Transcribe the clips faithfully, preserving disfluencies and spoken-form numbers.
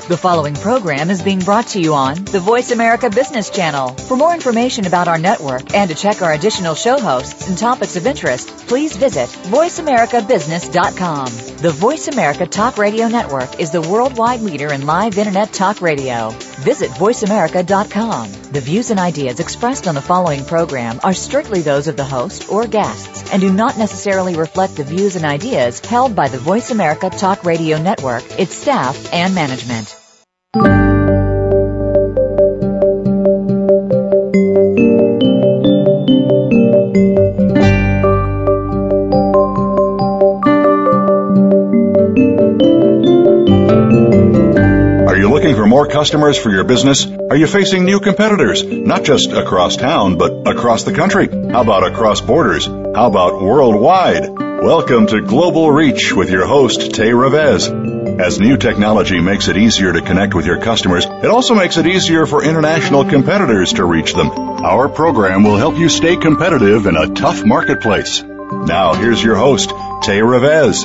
The following program is being brought to you on the Voice America Business Channel. For more information about our network and to check our additional show hosts and topics of interest, please visit voice america business dot com. The Voice America Talk Radio Network is the worldwide leader in live Internet talk radio. Visit voice america dot com. The views and ideas expressed on the following program are strictly those of the host or guests and do not necessarily reflect the views and ideas held by the Voice America Talk Radio Network, its staff, and management. Are you looking for more customers for your business? Are you facing new competitors, not just across town, but across the country? How about across borders? How about worldwide? Welcome to Global Reach with your host, Tay Revez. As new technology makes it easier to connect with your customers, it also makes it easier for international competitors to reach them. Our program will help you stay competitive in a tough marketplace. Now, here's your host, Tay Revez.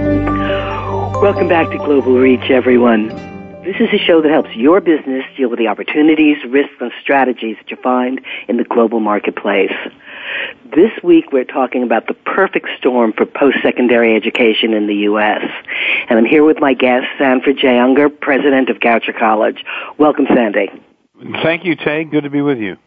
Welcome back to Global Reach, everyone. This is a show that helps your business deal with the opportunities, risks, and strategies that you find in the global marketplace. This week, we're talking about the perfect storm for post-secondary education in the U S And I'm here with my guest, Sanford J. Unger, president of Goucher College. Welcome, Sandy. Thank you, Tay. Good to be with you.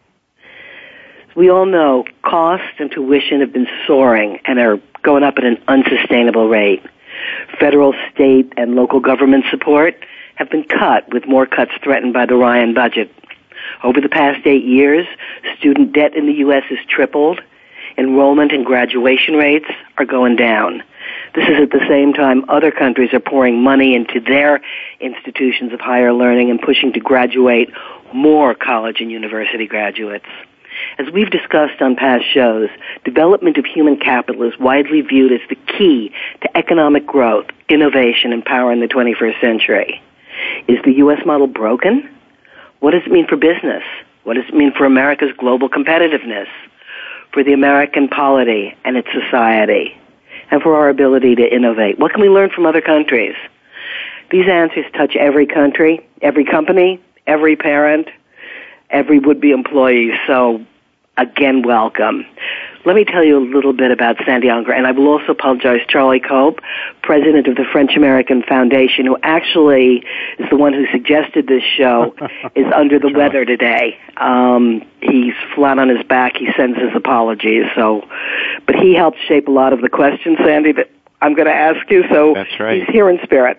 We all know cost and tuition have been soaring and are going up at an unsustainable rate. Federal, state, and local government support have been cut, with more cuts threatened by the Ryan budget. Over the past eight years, student debt in the U S has tripled. Enrollment and graduation rates are going down. This is at the same time other countries are pouring money into their institutions of higher learning and pushing to graduate more college and university graduates. As we've discussed on past shows, development of human capital is widely viewed as the key to economic growth, innovation, and power in the twenty-first century. Is the U S model broken? What does it mean for business? What does it mean for America's global competitiveness, for the American polity and its society, and for our ability to innovate? What can we learn from other countries? These answers touch every country, every company, every parent, every would-be employee. So, again, welcome. Let me tell you a little bit about Sandy Unger, and I will also apologize. Charlie Cope, president of the French-American Foundation, who actually is the one who suggested this show, is under the weather today. Um, he's flat on his back. He sends his apologies. So, but he helped shape a lot of the questions, Sandy, that I'm going to ask you. So that's right. He's here in spirit.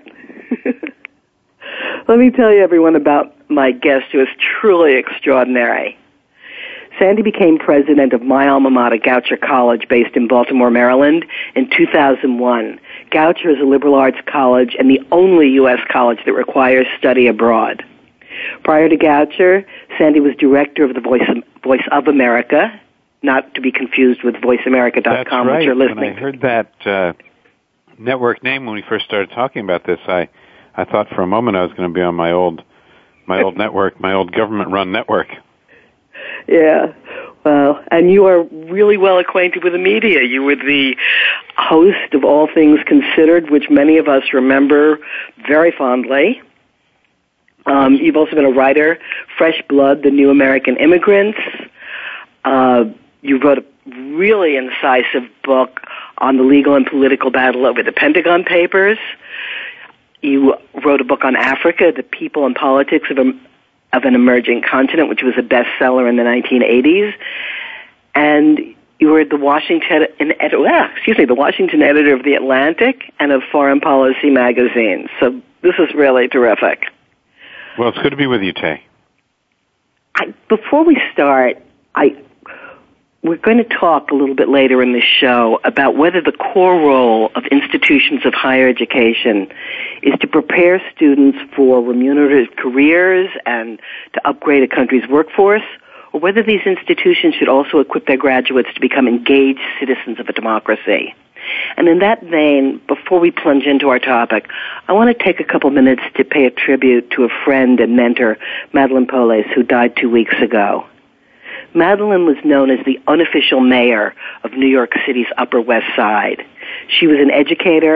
Let me tell you, everyone, about my guest, who is truly extraordinary. Sandy became president of my alma mater, Goucher College, based in Baltimore, Maryland, in two thousand one. Goucher is a liberal arts college and the only U S college that requires study abroad. Prior to Goucher, Sandy was director of the Voice of, Voice of America, not to be confused with voice america dot com, right. which you're listening When I heard that uh, network name when we first started talking about this, I, I thought for a moment I was going to be on my old, my old network, my old government-run network. Yeah, well, and you are really well acquainted with the media. You were the host of All Things Considered, which many of us remember very fondly. Um, you've also been a writer, Fresh Blood, The New American Immigrants. Uh, you wrote a really incisive book on the legal and political battle over the Pentagon Papers. You wrote a book on Africa, The People and Politics of a of an Emerging Continent, which was a bestseller in the nineteen eighties, and you were the Washington, excuse me, the Washington editor of The Atlantic and of Foreign Policy magazine. So this is really terrific. Well, it's good to be with you, Tay. I, before we start, I we're going to talk a little bit later in this show about whether the core role of institutions of higher education is to prepare students for remunerative careers and to upgrade a country's workforce, or whether these institutions should also equip their graduates to become engaged citizens of a democracy. And in that vein, before we plunge into our topic, I want to take a couple minutes to pay a tribute to a friend and mentor, Madeline Polis, who died two weeks ago. Madeline was known as the unofficial mayor of New York City's Upper West Side. She was an educator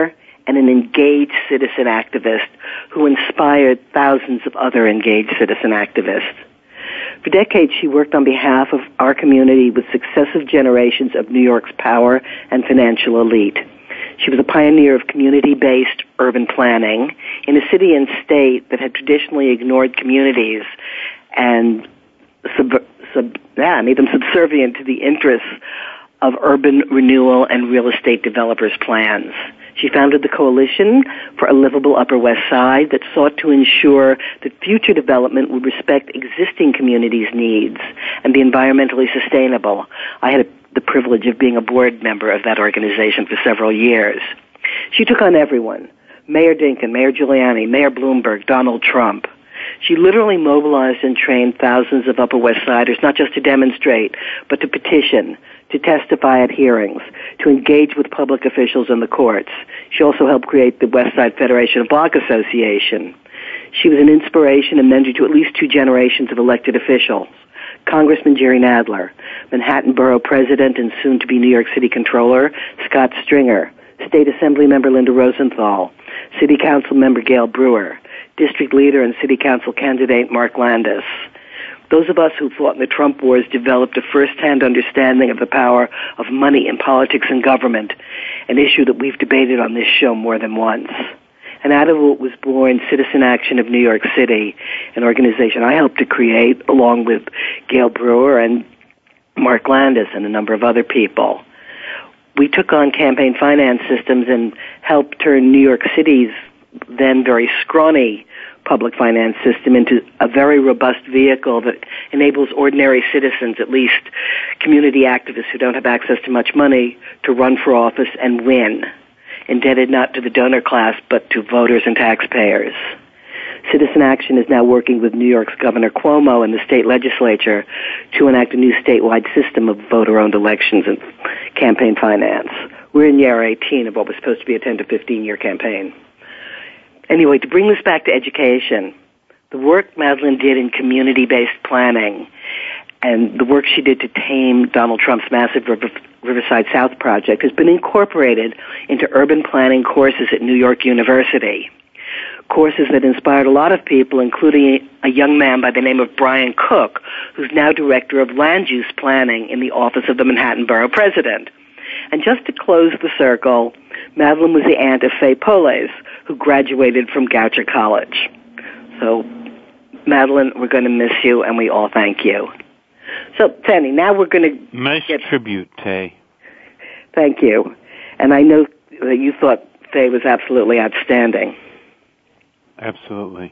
and an engaged citizen activist who inspired thousands of other engaged citizen activists. For decades, she worked on behalf of our community with successive generations of New York's power and financial elite. She was a pioneer of community-based urban planning in a city and state that had traditionally ignored communities and sub, sub, yeah, made them subservient to the interests of urban renewal and real estate developers' plans. She founded the Coalition for a Livable Upper West Side that sought to ensure that future development would respect existing communities' needs and be environmentally sustainable. I had the privilege of being a board member of that organization for several years. She took on everyone, Mayor Dinkins, Mayor Giuliani, Mayor Bloomberg, Donald Trump. She literally mobilized and trained thousands of Upper West Siders, not just to demonstrate, but to petition, to testify at hearings, to engage with public officials in the courts. She also helped create the West Side Federation of Block Association. She was an inspiration and mentor to at least two generations of elected officials. Congressman Jerry Nadler, Manhattan Borough President and soon-to-be New York City Controller Scott Stringer, State Assembly Member Linda Rosenthal, City Council Member Gail Brewer, District Leader and City Council Candidate Mark Landis. Those of us who fought in the Trump wars developed a first-hand understanding of the power of money in politics and government, an issue that we've debated on this show more than once. And out of it was born Citizen Action of New York City, an organization I helped to create along with Gail Brewer and Mark Landis and a number of other people. We took on campaign finance systems and helped turn New York City's then very scrawny public finance system into a very robust vehicle that enables ordinary citizens, at least community activists who don't have access to much money, to run for office and win, indebted not to the donor class but to voters and taxpayers. Citizen Action is now working with New York's Governor Cuomo and the state legislature to enact a new statewide system of voter-owned elections and campaign finance. We're in year eighteen of what was supposed to be a ten to fifteen-year campaign. Anyway, to bring this back to education, the work Madeleine did in community-based planning and the work she did to tame Donald Trump's massive River, Riverside South project has been incorporated into urban planning courses at New York University, courses that inspired a lot of people, including a young man by the name of Brian Cook, who's now Director of Land Use Planning in the Office of the Manhattan Borough President. And just to close the circle, Madeleine was the aunt of Faye Poles, who graduated from Goucher College. So, Madeleine, we're going to miss you, and we all thank you. So, Fanny, now we're going to nice get... tribute, Tay. Thank you. And I know that you thought Faye was absolutely outstanding. Absolutely.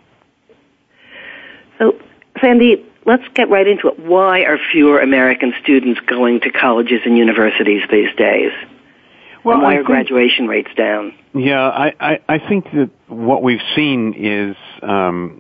So, Sandy, let's get right into it. Why are fewer American students going to colleges and universities these days? Well, and why I are think, graduation rates down? Yeah, I, I, I think that what we've seen is um,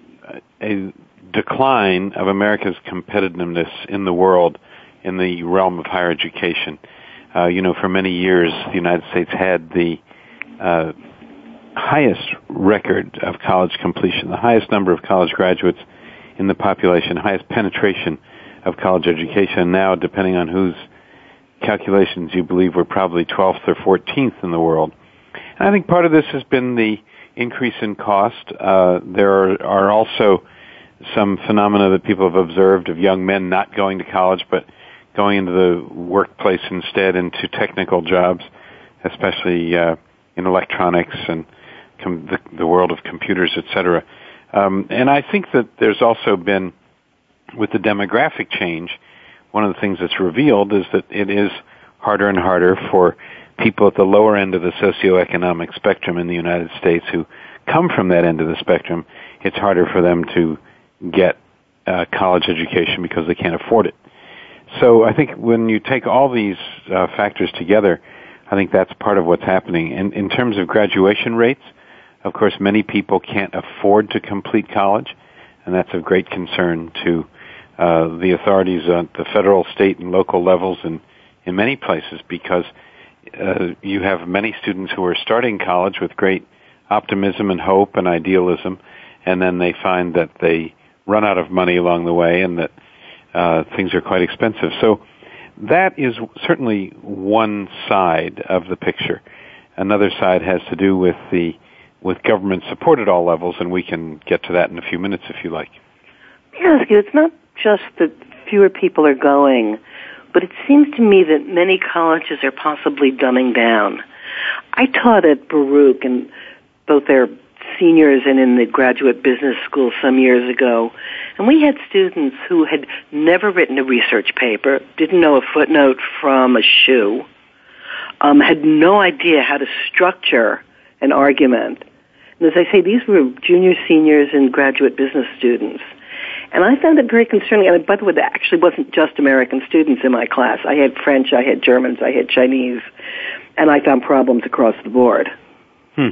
a decline of America's competitiveness in the world in the realm of higher education. Uh, you know, for many years, the United States had the uh, highest record of college completion, the highest number of college graduates in the population, highest penetration of college education. Now, depending on whose calculations you believe, we're probably twelfth or fourteenth in the world. And I think part of this has been the increase in cost. Uh, there are, are also some phenomena that people have observed of young men not going to college but going into the workplace instead, into technical jobs, especially uh, in electronics and com- the, the world of computers, et cetera. Um, and I think that there's also been, with the demographic change, one of the things that's revealed is that it is harder and harder for people at the lower end of the socioeconomic spectrum in the United States who come from that end of the spectrum. It's harder for them to get uh, college education because they can't afford it. So I think when you take all these uh, factors together, I think that's part of what's happening. And in terms of graduation rates, of course, many people can't afford to complete college, and that's of great concern to uh, the authorities at the federal, state, and local levels and in many places, because uh, you have many students who are starting college with great optimism and hope and idealism, and then they find that they run out of money along the way and that uh, things are quite expensive. So that is certainly one side of the picture. Another side has to do with the with government support at all levels, and we can get to that in a few minutes if you like. Let me ask you, it's not just that fewer people are going, but it seems to me that many colleges are possibly dumbing down. I taught at Baruch, and both their seniors and in the graduate business school some years ago, and we had students who had never written a research paper, didn't know a footnote from a shoe, um, had no idea how to structure an argument. And as I say, these were junior, seniors, and graduate business students. And I found it very concerning. And by the way, there actually wasn't just American students in my class. I had French, I had Germans, I had Chinese, and I found problems across the board. Hmm.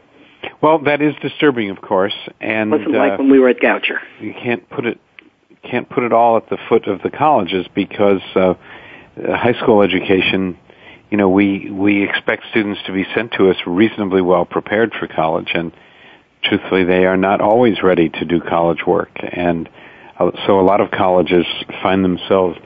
Well, that is disturbing, of course, and it wasn't uh, like when we were at Goucher. You can't put it can't put it all at the foot of the colleges because uh, high school education. You know, we we expect students to be sent to us reasonably well prepared for college, and truthfully, they are not always ready to do college work, and uh, so a lot of colleges find themselves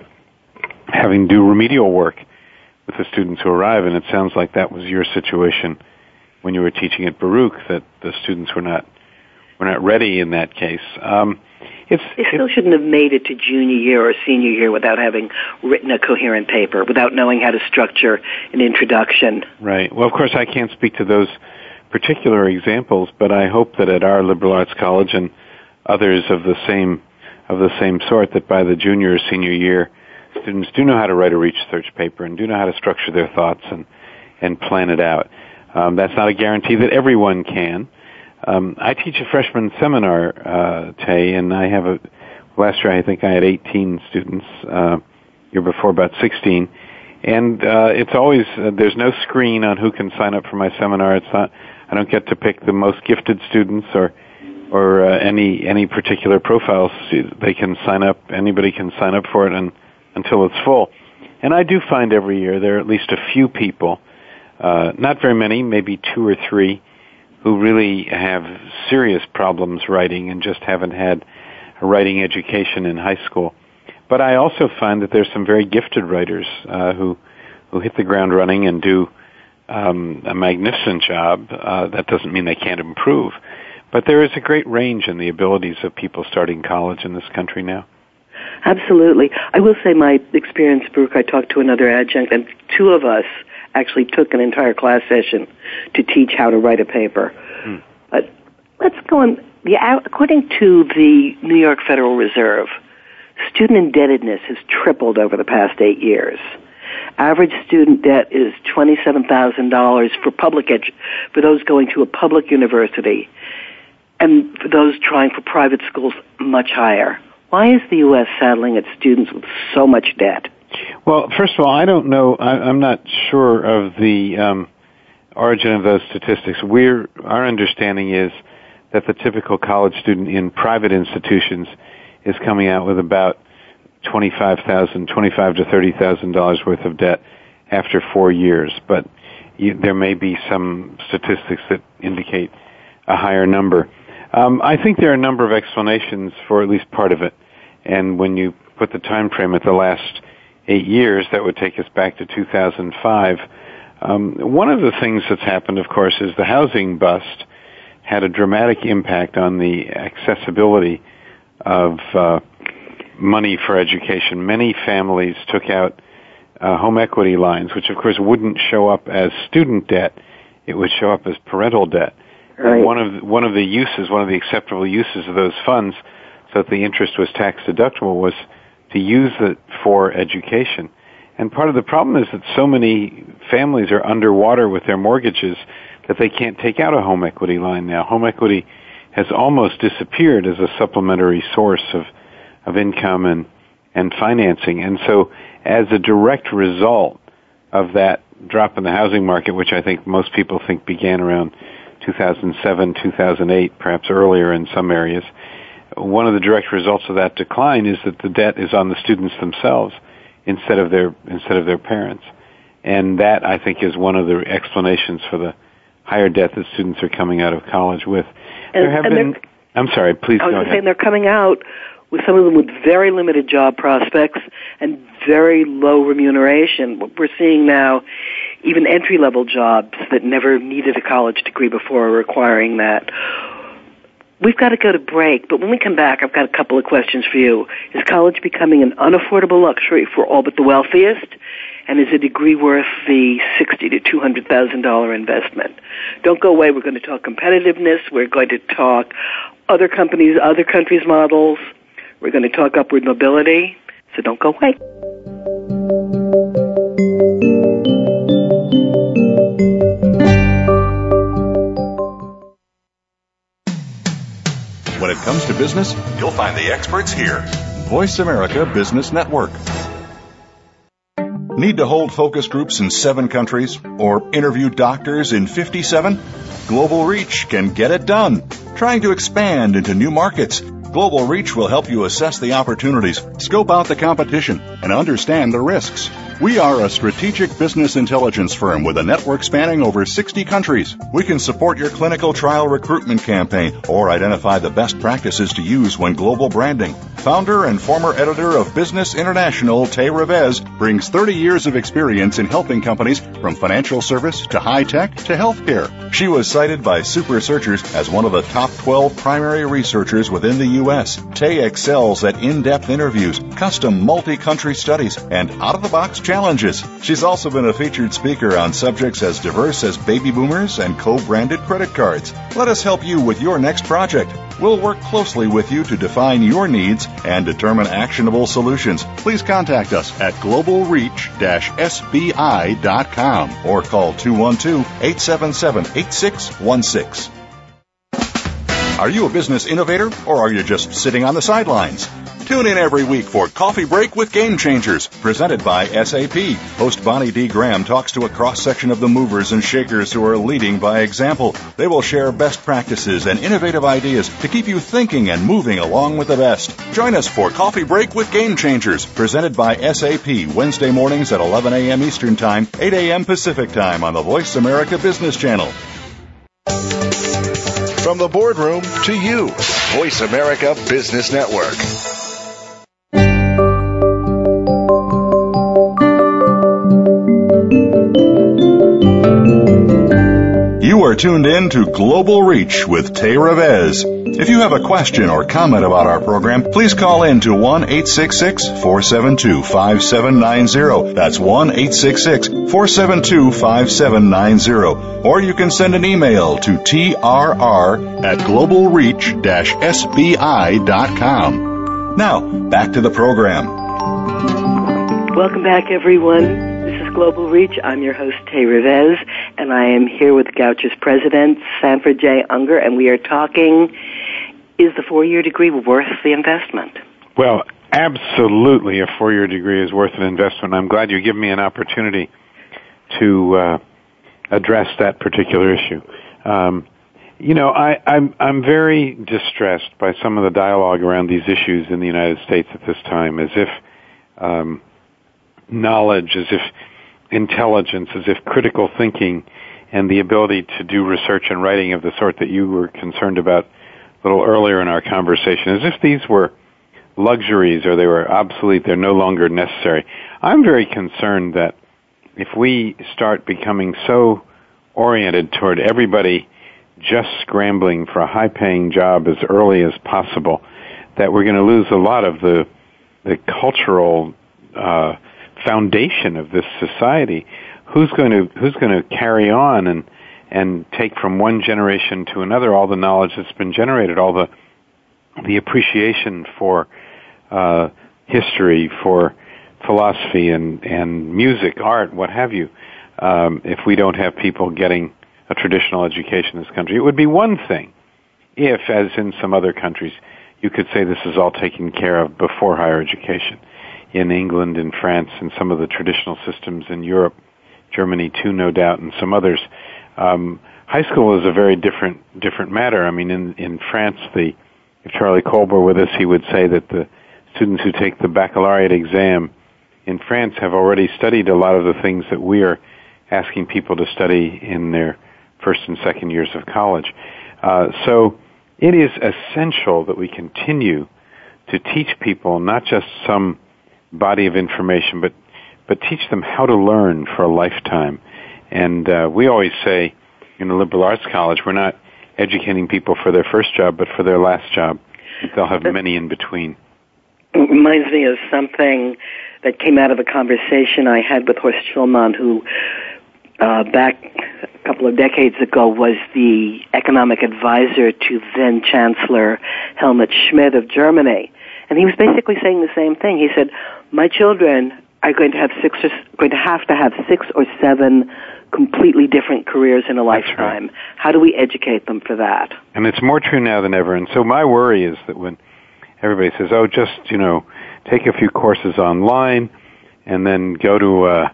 having to do remedial work with the students who arrive, and it sounds like that was your situation when you were teaching at Baruch, that the students were not were not ready in that case. Um, it's, they still it's, shouldn't have made it to junior year or senior year without having written a coherent paper, without knowing how to structure an introduction. Right. Well, of course, I can't speak to those particular examples, but I hope that at our liberal arts college and others of the same of the same sort, that by the junior or senior year, students do know how to write a research paper and do know how to structure their thoughts and and plan it out. Um, that's not a guarantee that everyone can. Um, I teach a freshman seminar, uh, Tay, and I have a, last year I think I had eighteen students, uh, year before about sixteen, and, uh, it's always, uh, there's no screen on who can sign up for my seminar. It's not, I don't get to pick the most gifted students or, or, uh, any, any particular profiles. They can sign up, anybody can sign up for it and, until it's full. And I do find every year there are at least a few people, Uh, not very many, maybe two or three, who really have serious problems writing and just haven't had a writing education in high school. But I also find that there's some very gifted writers uh, who who hit the ground running and do um, a magnificent job. Uh, that doesn't mean they can't improve. But there is a great range in the abilities of people starting college in this country now. Absolutely. I will say my experience, Brooke, I talked to another adjunct, and two of us actually took an entire class session to teach how to write a paper. Hmm. But let's go on. Yeah, according to the New York Federal Reserve, student indebtedness has tripled over the past eight years. Average student debt is twenty-seven thousand dollars for public edu- for those going to a public university, and for those trying for private schools, much higher. Why is the U S saddling its students with so much debt? Well, first of all, I don't know. I, I'm not sure of the um, origin of those statistics. We're, our understanding is that the typical college student in private institutions is coming out with about twenty-five thousand, twenty-five to thirty thousand dollars worth of debt after four years. But you, there may be some statistics that indicate a higher number. Um, I think there are a number of explanations for at least part of it. And when you put the time frame at the last eight years, that would take us back to two thousand five. Um, one of the things that's happened, of course, is the housing bust had a dramatic impact on the accessibility of uh, money for education. Many families took out uh, home equity lines, which of course wouldn't show up as student debt. It would show up as parental debt. Right. And one of the, one of the uses, one of the acceptable uses of those funds, so that the interest was tax deductible, was to use it for education. And part of the problem is that so many families are underwater with their mortgages that they can't take out a home equity line now. Home equity has almost disappeared as a supplementary source of, of income and, and financing. And so as a direct result of that drop in the housing market, which I think most people think began around two thousand seven, two thousand eight, perhaps earlier in some areas, one of the direct results of that decline is that the debt is on the students themselves instead of their instead of their parents. And that, I think, is one of the explanations for the higher debt that students are coming out of college with. And, there have and been... I'm sorry, please I was go ahead. saying they're coming out with some of them with very limited job prospects and very low remuneration. What we're seeing now even entry-level jobs that never needed a college degree before are requiring that. We've got to go to break, but when we come back, I've got a couple of questions for you. Is college becoming an unaffordable luxury for all but the wealthiest? And is a degree worth the sixty thousand to two hundred thousand dollars investment? Don't go away. We're going to talk competitiveness. We're going to talk other companies, other countries' models. We're going to talk upward mobility. So don't go away. When it comes to business, you'll find the experts here. Voice America Business Network. Need to hold focus groups in seven countries or interview doctors in fifty-seven? Global Reach can get it done. Trying to expand into new markets? Global Reach will help you assess the opportunities, scope out the competition, and understand the risks. We are a strategic business intelligence firm with a network spanning over sixty countries. We can support your clinical trial recruitment campaign or identify the best practices to use when global branding. Founder and former editor of Business International, Tay Revez, brings thirty years of experience in helping companies from financial service to high-tech to healthcare. She was cited by Super Searchers as one of the top twelve primary researchers within the U S. Tay excels at in-depth interviews, custom multi-country studies, and out-of-the-box challenges. She's also been a featured speaker on subjects as diverse as baby boomers and co-branded credit cards. Let us help you with your next project. We'll work closely with you to define your needs and determine actionable solutions. Please contact us at global reach dash S B I dot com or call two one two, eight seven seven, eight six one six. Are you a business innovator or are you just sitting on the sidelines? Tune in every week for Coffee Break with Game Changers, presented by S A P. Host Bonnie D. Graham talks to a cross-section of the movers and shakers who are leading by example. They will share best practices and innovative ideas to keep you thinking and moving along with the best. Join us for Coffee Break with Game Changers, presented by S A P, Wednesday mornings at eleven a.m. Eastern Time, eight a.m. Pacific Time on the Voice America Business Channel. From the boardroom to you, Voice America Business Network. You are tuned in to Global Reach with Tay Revez. If you have a question or comment about our program, please call in to one eight six six, four seven two, five seven nine zero. That's one eight six six, four seven two, five seven nine zero. Or you can send an email to T R R at global reach dash S B I dot com. Now, back to the program. Welcome back, everyone. This is Global Reach. I'm your host, Tay Revez, and I am here with Goucher's president, Sanford J. Unger, and we are talking, is the four-year degree worth the investment? Well, absolutely a four-year degree is worth an investment. I'm glad you give me an opportunity to uh, address that particular issue. Um, you know, I, I'm, I'm very distressed by some of the dialogue around these issues in the United States at this time, as if um, knowledge, as if intelligence, as if critical thinking and the ability to do research and writing of the sort that you were concerned about a little earlier in our conversation, as if these were luxuries or they were obsolete, they're no longer necessary. I'm very concerned that if we start becoming so oriented toward everybody just scrambling for a high-paying job as early as possible, that we're going to lose a lot of the the cultural uh, foundation of this society. Who's going to who's going to carry on and and take from one generation to another all the knowledge that's been generated, all the the appreciation for uh, history, for philosophy and and music, art, what have you? Um, if we don't have people getting a traditional education in this country, it would be one thing if, as in some other countries, you could say this is all taken care of before higher education. In England, in France, and some of the traditional systems in Europe, Germany too, no doubt, and some others. Um, high school is a very different different matter. I mean, in, in France, the if Charlie Kolb were with us, he would say that the students who take the baccalaureate exam in France have already studied a lot of the things that we are asking people to study in their first and second years of college. Uh, so it is essential that we continue to teach people not just some body of information, but but teach them how to learn for a lifetime. And uh, we always say in a liberal arts college, we're not educating people for their first job, but for their last job. They'll have many in between. It reminds me of something that came out of a conversation I had with Horst Schulman, who uh, back a couple of decades ago was the economic advisor to then-Chancellor Helmut Schmidt of Germany. And he was basically saying the same thing. He said, my children are going to have six or, going to have to have six or seven completely different careers in a lifetime. Right. How do we educate them for that? And it's more true now than ever. And so my worry is that when everybody says, oh, just, you know, take a few courses online and then go to uh,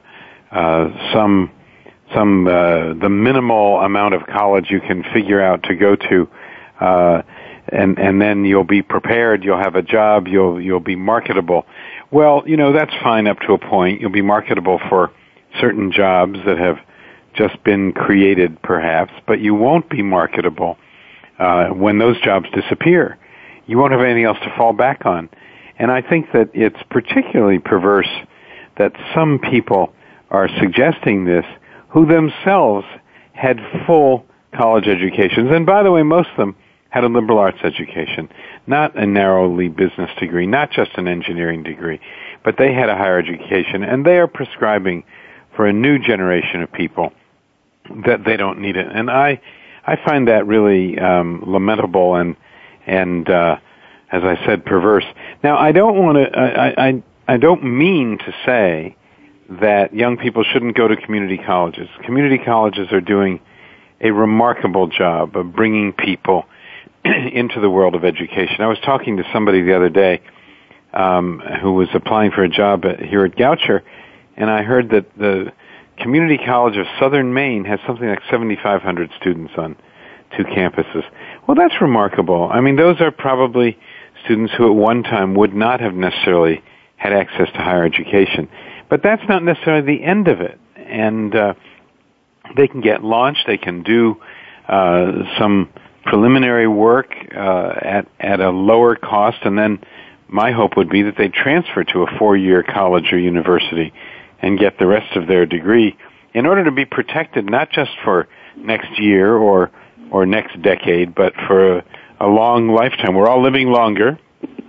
uh, some, some uh, the minimal amount of college you can figure out to go to, uh, and, and then you'll be prepared, you'll have a job, you'll, you'll be marketable. Well, you know, that's fine up to a point. You'll be marketable for certain jobs that have just been created, perhaps, but you won't be marketable uh, when those jobs disappear. You won't have anything else to fall back on. And I think that it's particularly perverse that some people are suggesting this who themselves had full college educations. And by the way, most of them had a liberal arts education, not a narrowly business degree, not just an engineering degree, but they had a higher education, and they are prescribing for a new generation of people that they don't need it. And I, I find that really um, lamentable and, and uh, as I said, perverse. Now, I don't want to, I, I, I don't mean to say that young people shouldn't go to community colleges. Community colleges are doing a remarkable job of bringing people into the world of education. I was talking to somebody the other day um, who was applying for a job at, here at Goucher, and I heard that the Community College of Southern Maine has something like seventy-five hundred students on two campuses. Well, that's remarkable. I mean, those are probably students who at one time would not have necessarily had access to higher education. But that's not necessarily the end of it. And uh, they can get launched, they can do uh, some preliminary work uh, at, at a lower cost, and then my hope would be that they transfer to a four-year college or university and get the rest of their degree in order to be protected not just for next year or or next decade, but for a, a long lifetime. We're all living longer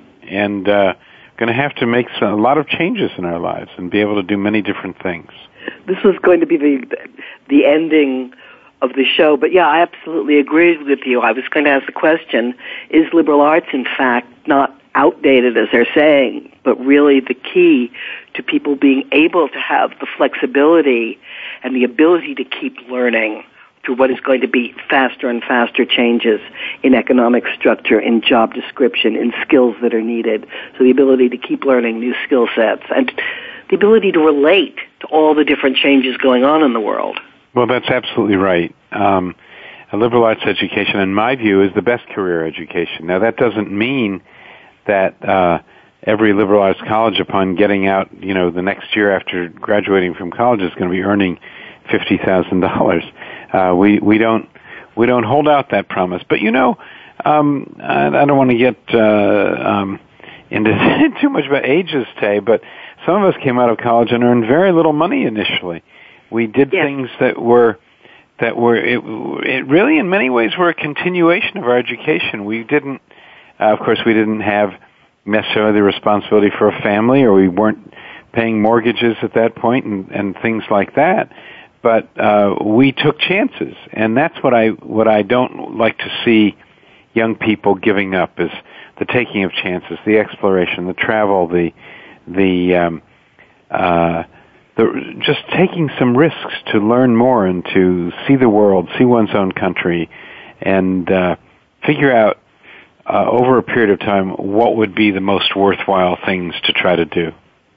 and uh, going to have to make some, a lot of changes in our lives and be able to do many different things. This was going to be the the ending of the show, but yeah, I absolutely agree with you. I was going to ask the question, is liberal arts, in fact, not outdated, as they're saying, but really the key to people being able to have the flexibility and the ability to keep learning through what is going to be faster and faster changes in economic structure, in job description, in skills that are needed. So the ability to keep learning new skill sets and the ability to relate to all the different changes going on in the world. Well, that's absolutely right. Um, a liberal arts education, in my view, is the best career education. Now, that doesn't mean that uh, every liberal arts college, upon getting out, you know, the next year after graduating from college, is going to be earning fifty thousand dollars. Uh, we we don't we don't hold out that promise. But you know, um, I, I don't want to get uh, um, into too much about ages today. But some of us came out of college and earned very little money initially. We did yes. things that were that were it, it really in many ways were a continuation of our education. We didn't, uh, of course, we didn't have necessarily the responsibility for a family, or we weren't paying mortgages at that point, and, and things like that. But uh, we took chances, and that's what I what I don't like to see young people giving up, is the taking of chances, the exploration, the travel, the the um, uh, the just taking some risks to learn more and to see the world, see one's own country, and uh, figure out uh, over a period of time what would be the most worthwhile things to try to do.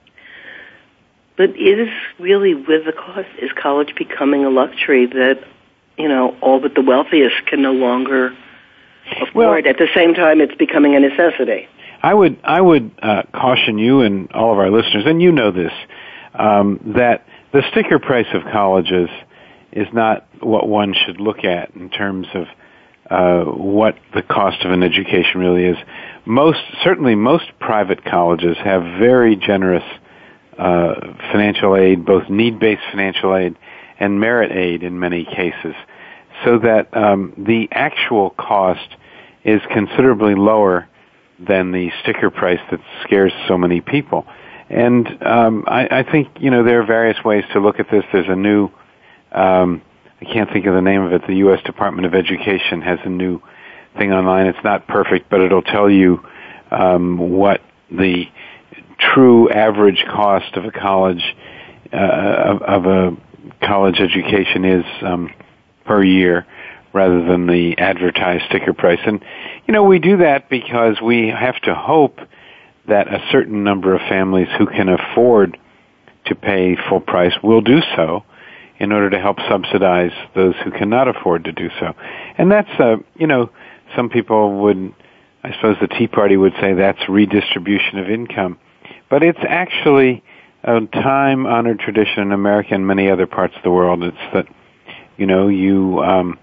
But is really, with the cost, is college becoming a luxury that, you know, all but the wealthiest can no longer afford? Well, at the same time, it's becoming a necessity. I would, I would uh, caution you and all of our listeners, and you know this, um, that the sticker price of colleges is not what one should look at in terms of uh, what the cost of an education really is. Most, certainly, most private colleges have very generous Uh, financial aid, both need-based financial aid and merit aid in many cases, so that um, the actual cost is considerably lower than the sticker price that scares so many people. And um, I, I think, you know, there are various ways to look at this. There's a new, um, I can't think of the name of it, the U S Department of Education has a new thing online. It's not perfect, but it'll tell you um, what the true average cost of a college, uh, of, of a college education is um, per year, rather than the advertised sticker price. And, you know, we do that because we have to hope that a certain number of families who can afford to pay full price will do so in order to help subsidize those who cannot afford to do so. And that's, uh, you know, some people would, I suppose the Tea Party would say that's redistribution of income. But it's actually a time-honored tradition in America and many other parts of the world. It's that, you know, you, um,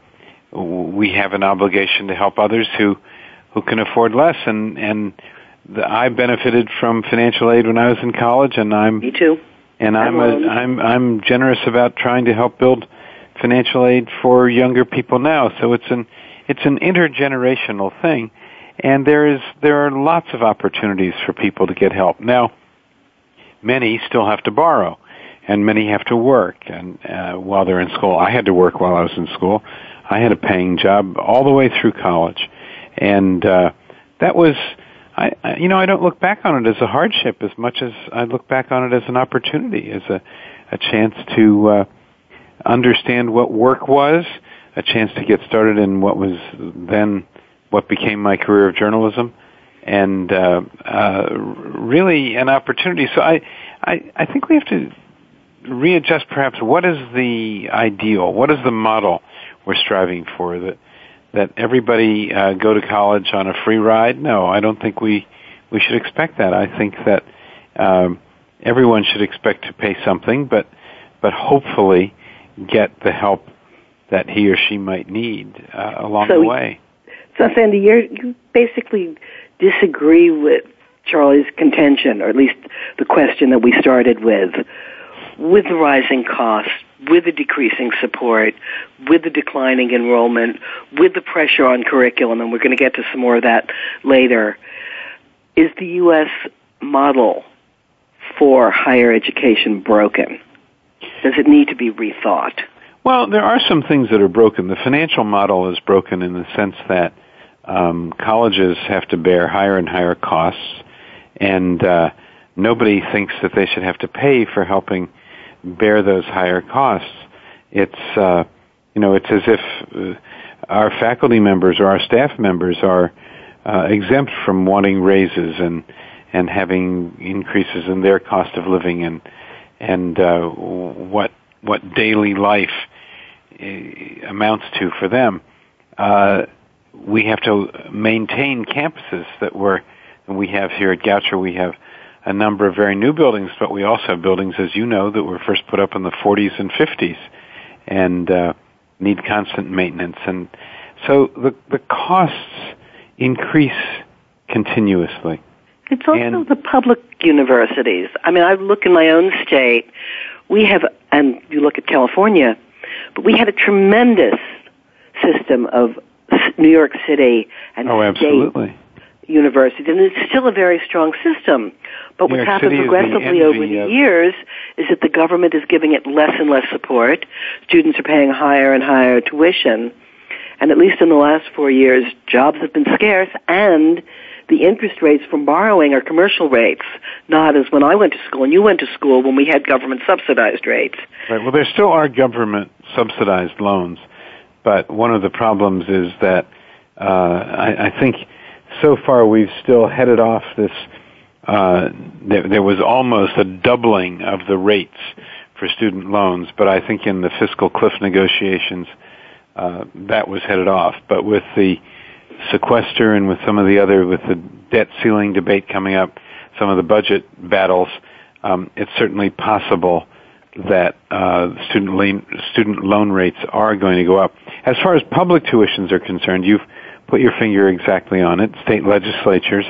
we have an obligation to help others who, who can afford less. And, and the, I benefited from financial aid when I was in college, and I'm me too. And I'm a, I'm I'm generous about trying to help build financial aid for younger people now. So it's an it's an intergenerational thing, and there is there are lots of opportunities for people to get help. Now, many still have to borrow, and many have to work, and uh, while they're in school. I had to work while I was in school. I had a paying job all the way through college, and uh, that was. I, I, you know, I don't look back on it as a hardship as much as I look back on it as an opportunity, as a, a chance to uh, understand what work was, a chance to get started in what was then what became my career of journalism, and uh, uh, really an opportunity. So I, I, I think we have to readjust perhaps what is the ideal, what is the model we're striving for, that that everybody uh, go to college on a free ride? No, I don't think we, we should expect that. I think that um, everyone should expect to pay something, but but hopefully get the help that he or she might need uh, along so, the way. So, Sandy, you're, you basically disagree with Charlie's contention, or at least the question that we started with, with the rising costs, with the decreasing support, with the declining enrollment, with the pressure on curriculum, and we're going to get to some more of that later. Is the U S model for higher education broken? Does it need to be rethought? Well, there are some things that are broken. The financial model is broken in the sense that um, colleges have to bear higher and higher costs, and uh, nobody thinks that they should have to pay for helping bear those higher costs. It's, uh, you know, it's as if uh, our faculty members or our staff members are uh, exempt from wanting raises and and having increases in their cost of living and and uh, what what daily life uh, amounts to for them. Uh, we have to maintain campuses that we're, and we have here at Goucher, we have a number of very new buildings, but we also have buildings, as you know, that were first put up in the forties and fifties and uh, need constant maintenance. And so the, the costs increase continuously. It's also and, the public universities. I mean, I look in my own state, we have, and you look at California, but we had a tremendous system of New York City and oh, state absolutely. universities, and it's still a very strong system. But what's happened progressively over the years is that the government is giving it less and less support. Students are paying higher and higher tuition. And at least in the last four years, jobs have been scarce, and the interest rates from borrowing are commercial rates, not as when I went to school and you went to school when we had government-subsidized rates. Right. Well, there still are government-subsidized loans, but one of the problems is that uh, I, I think so far we've still headed off this. Uh, there, there was almost a doubling of the rates for student loans, but I think in the fiscal cliff negotiations, uh, that was headed off. But with the sequester and with some of the other, with the debt ceiling debate coming up, some of the budget battles, um, it's certainly possible that uh, student loan, student loan rates are going to go up. As far as public tuitions are concerned, you've put your finger exactly on it. State legislatures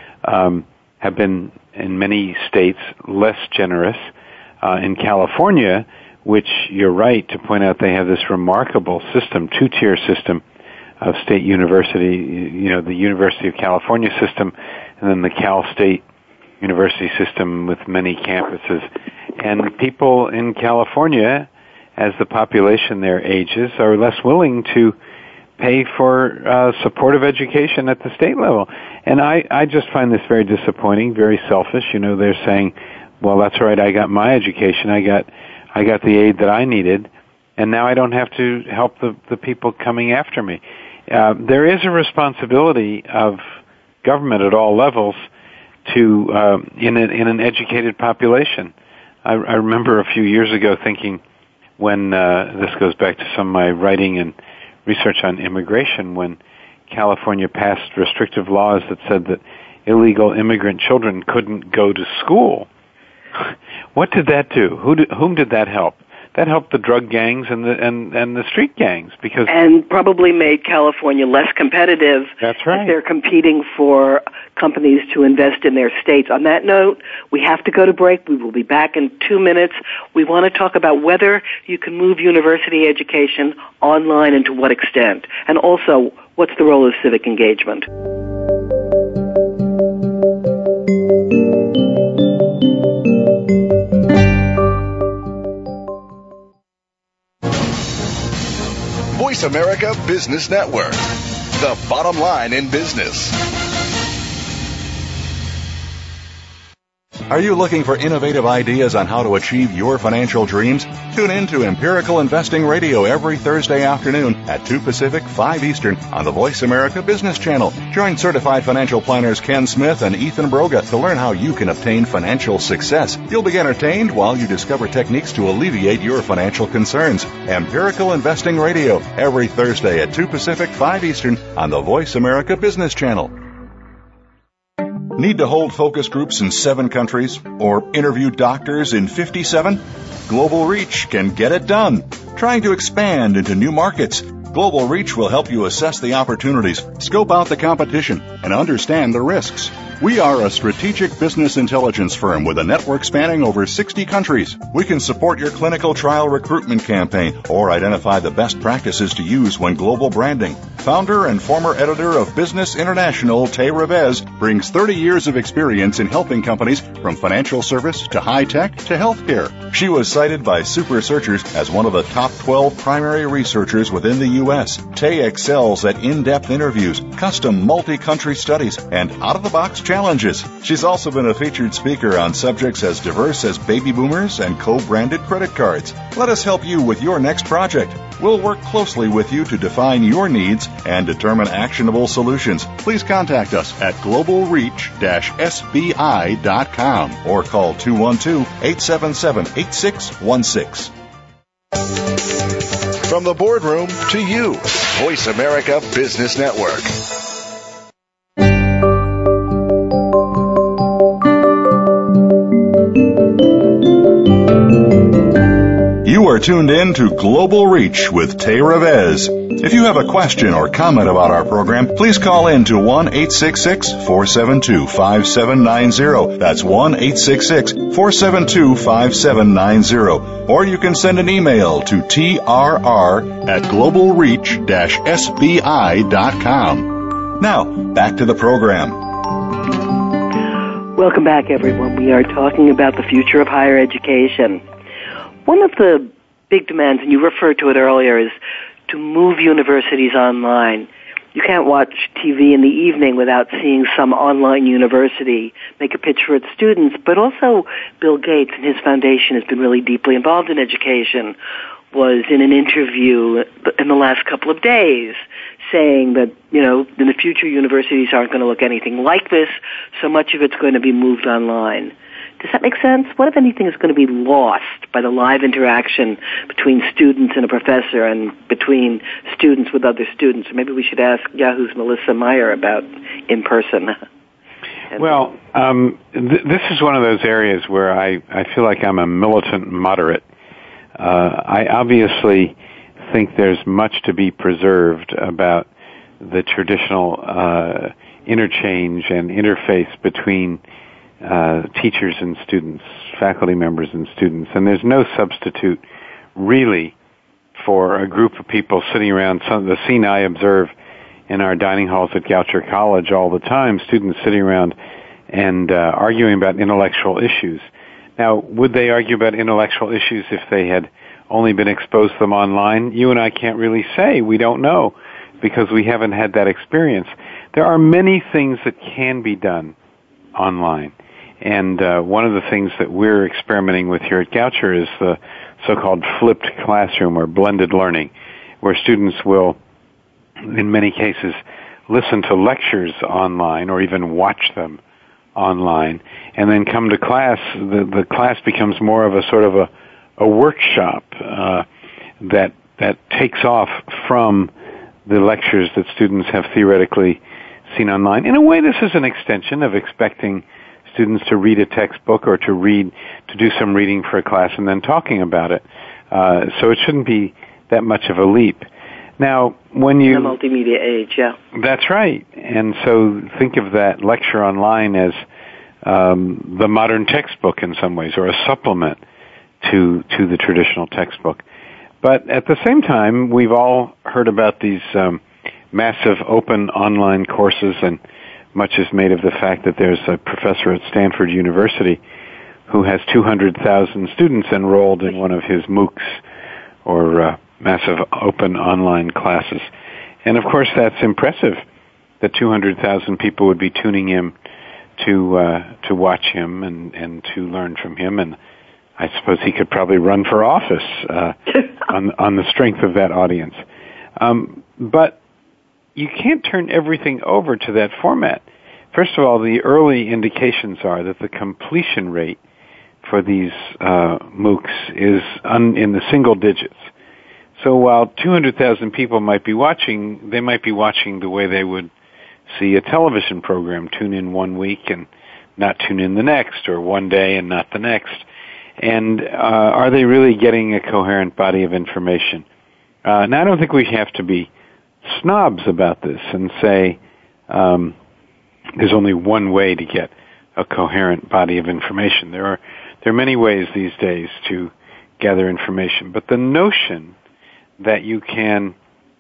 um, have been, in many states, less generous. Uh, in California, which you're right to point out they have this remarkable system, two-tier system of state university, you know, the University of California system, and then the Cal State University system with many campuses. And people in California, as the population there ages, are less willing to pay for uh, supportive education at the state level. And I, I just find this very disappointing, very selfish. You know, they're saying, well, that's right, I got my education, I got I got the aid that I needed, and now I don't have to help the, the people coming after me. Uh, there is a responsibility of government at all levels to uh, in, a, in an educated population. I, I remember a few years ago thinking, when uh, this goes back to some of my writing and research on immigration, when California passed restrictive laws that said that illegal immigrant children couldn't go to school. What did that do? Who did, whom did that help? That helped the drug gangs and the and, and the street gangs, because and probably made California less competitive. That's right. As they're competing for companies to invest in their states. On that note, we have to go to break. We will be back in two minutes. We want to talk about whether you can move university education online and to what extent, and also what's the role of civic engagement. Voice America Business Network, the bottom line in business. Are you looking for innovative ideas on how to achieve your financial dreams? Tune in to Empirical Investing Radio every Thursday afternoon at two Pacific, five Eastern on the Voice America Business Channel. Join certified financial planners Ken Smith and Ethan Broga to learn how you can obtain financial success. You'll be entertained while you discover techniques to alleviate your financial concerns. Empirical Investing Radio every Thursday at two Pacific, five Eastern on the Voice America Business Channel. Need to hold focus groups in seven countries or interview doctors in fifty-seven? Global Reach can get it done. Trying to expand into new markets, Global Reach will help you assess the opportunities, scope out the competition, and understand the risks. We are a strategic business intelligence firm with a network spanning over sixty countries. We can support your clinical trial recruitment campaign or identify the best practices to use when global branding. Founder and former editor of Business International, Tay Revez, brings thirty years of experience in helping companies from financial service to high tech to healthcare. She was cited by Super Searchers as one of the top twelve primary researchers within the U S. Tay excels at in-depth interviews, custom multi-country studies, and out-of-the-box challenges. She's also been a featured speaker on subjects as diverse as baby boomers and co-branded credit cards. Let us help you with your next project. We'll work closely with you to define your needs and determine actionable solutions. Please contact us at global reach dash S B I dot com or call two one two, eight seven seven, eight six one six. From the boardroom to you, Voice America Business Network. You are tuned in to Global Reach with Tay Revez. If you have a question or comment about our program, please call in to one eight six six, four seven two, five seven nine zero. That's one eight six six, four seven two, five seven nine zero. Or you can send an email to T R R at global reach dash S B I dot com. Now, back to the program. Welcome back, everyone. We are talking about the future of higher education. One of the big demands, and you referred to it earlier, is to move universities online. You can't watch T V in the evening without seeing some online university make a pitch for its students, but also Bill Gates and his foundation has been really deeply involved in education, was in an interview in the last couple of days saying that, you know, in the future universities aren't going to look anything like this, so much of it's going to be moved online. Does that make sense? What, if anything, is going to be lost by the live interaction between students and a professor and between students with other students? Or maybe we should ask Yahoo's Melissa Meyer about in-person. Well, um, th- this is one of those areas where I, I feel like I'm a militant moderate. Uh, I obviously think there's much to be preserved about the traditional uh, interchange and interface between Uh, teachers and students, faculty members and students, and there's no substitute really for a group of people sitting around. Some, the scene I observe in our dining halls at Goucher College all the time, students sitting around and uh, arguing about intellectual issues. Now, would they argue about intellectual issues if they had only been exposed to them online? You and I can't really say. We don't know because we haven't had that experience. There are many things that can be done online. And uh, one of the things that we're experimenting with here at Goucher is the so-called flipped classroom or blended learning, where students will, in many cases, listen to lectures online or even watch them online, and then come to class. The, the class becomes more of a sort of a, a workshop uh, that that takes off from the lectures that students have theoretically seen online. In a way, this is an extension of expecting students to read a textbook or to read, to do some reading for a class and then talking about it. Uh, so it shouldn't be that much of a leap. Now, when you... The multimedia age, yeah. That's right. And so think of that lecture online as um, the modern textbook in some ways, or a supplement to to the traditional textbook. But at the same time, we've all heard about these um, massive open online courses, and much is made of the fact that there's a professor at Stanford University who has two hundred thousand students enrolled in one of his MOOCs, or uh, massive open online classes. And of course that's impressive that two hundred thousand people would be tuning in to uh, to watch him and, and to learn from him. And I suppose he could probably run for office uh, on, on the strength of that audience. Um, but you can't turn everything over to that format. First of all, the early indications are that the completion rate for these uh, MOOCs is un, in the single digits. So while two hundred thousand people might be watching, they might be watching the way they would see a television program, tune in one week and not tune in the next, or one day and not the next. And uh, are they really getting a coherent body of information? Uh, now, I don't think we have to be snobs about this and say um, there's only one way to get a coherent body of information. There are there are many ways these days to gather information, but the notion that you can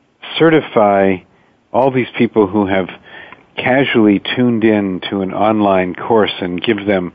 certify all these people who have casually tuned in to an online course and give them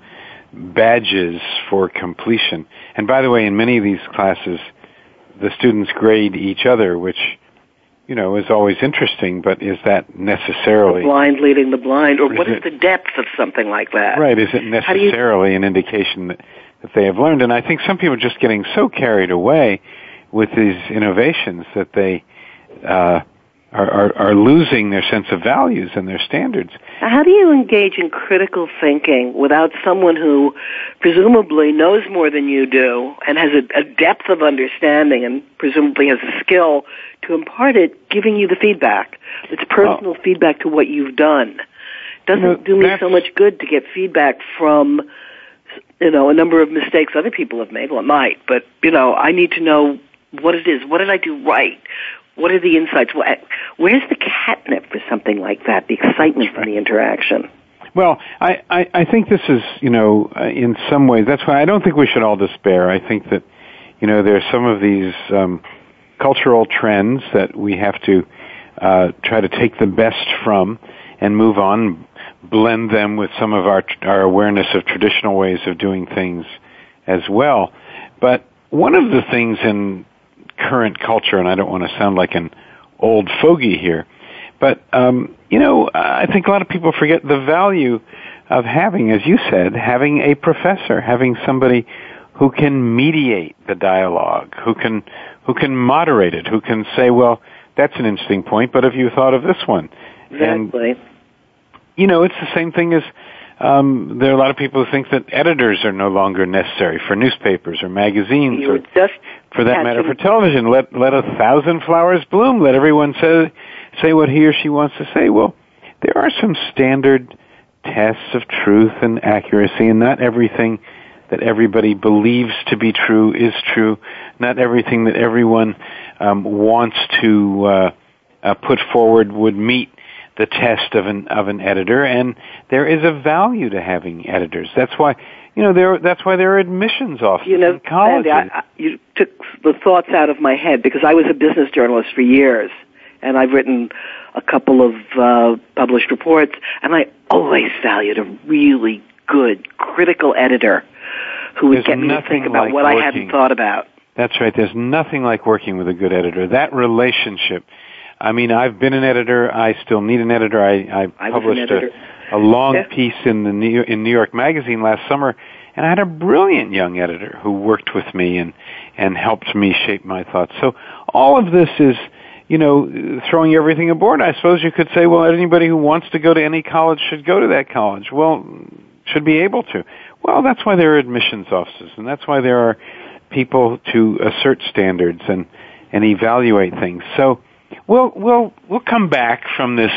badges for completion. And by the way, in many of these classes, the students grade each other, which, you know, is always interesting, but is that necessarily... The blind leading the blind, or is what is it, the depth of something like that? Right, is it necessarily you, an indication that, that they have learned? And I think some people are just getting so carried away with these innovations that they uh, are, are, are losing their sense of values and their standards. How do you engage in critical thinking without someone who presumably knows more than you do and has a, a depth of understanding and presumably has a skill to impart it, giving you the feedback? It's personal oh. feedback to what you've done. Doesn't you know, do me so much good to get feedback from, you know, a number of mistakes other people have made. Well, it might, but, you know, I need to know what it is. What did I do right? What are the insights? Where's the catnip for something like that, the excitement from the interaction? Well, I, I, I think this is, you know, uh, in some ways, that's why I don't think we should all despair. I think that, you know, there are some of these um, cultural trends that we have to uh, try to take the best from and move on, blend them with some of our, our awareness of traditional ways of doing things as well. But one of the things in current culture, and I don't want to sound like an old fogey here, but, um, you know, I think a lot of people forget the value of having, as you said, having a professor, having somebody who can mediate the dialogue, who can who can moderate it, who can say, well, that's an interesting point, but have you thought of this one? Exactly. And, you know, it's the same thing as Um, there are a lot of people who think that editors are no longer necessary for newspapers or magazines, you or just for that matter for television. Let let a thousand flowers bloom. Let everyone say say what he or she wants to say. Well, there are some standard tests of truth and accuracy, and not everything that everybody believes to be true is true. Not everything that everyone um, wants to uh, uh, put forward would meet the test of an of an editor, and there is a value to having editors. That's why, you know, there that's why there are admissions offices you know, in colleges. Sandy, I, I, you took the thoughts out of my head because I was a business journalist for years, and I've written a couple of uh, published reports, and I always valued a really good critical editor who would There's get me to think about like what working. I hadn't thought about. That's right. There's nothing like working with a good editor. That relationship. I mean, I've been an editor. I still need an editor. I, I, I published was an a, a long yeah. piece in the New, in New York Magazine last summer, and I had a brilliant young editor who worked with me and, and helped me shape my thoughts. So all of this is, you know, throwing everything aboard. I suppose you could say, well, anybody who wants to go to any college should go to that college. Well, should be able to. Well, that's why there are admissions offices, and that's why there are people to assert standards and, and evaluate things. So we'll we'll we'll come back from this